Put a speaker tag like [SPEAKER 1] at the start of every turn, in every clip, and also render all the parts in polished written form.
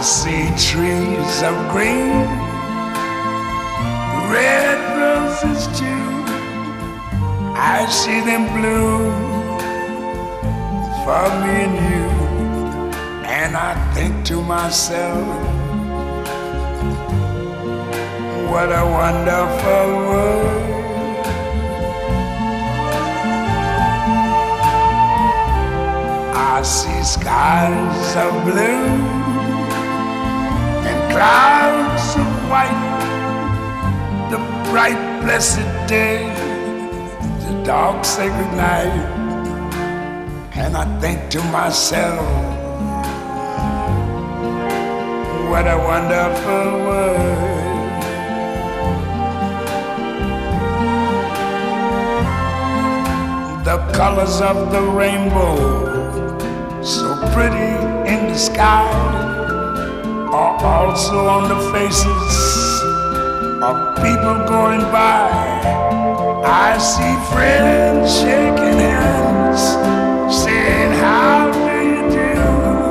[SPEAKER 1] see trees of green, red roses too. I see them bloom for me and you. And I think to myself, what a wonderful world. I see skies of blue and clouds of white, the bright blessed day, the dark sacred night. And I think to myself, what a wonderful world. The colors of the rainbow, so pretty in the sky, are also on the faces of people going by. I see friends shaking hands, saying, how do you do?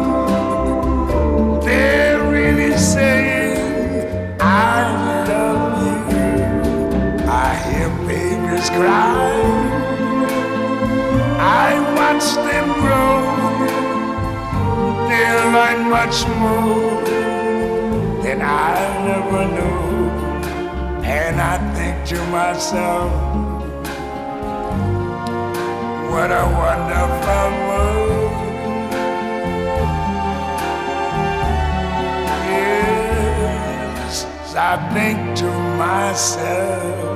[SPEAKER 1] They're really saying, I love you. I hear babies cry, I watch them grow. They'll learn much more than I never knew. And I think to myself, what a wonderful world. Yes, I think to myself,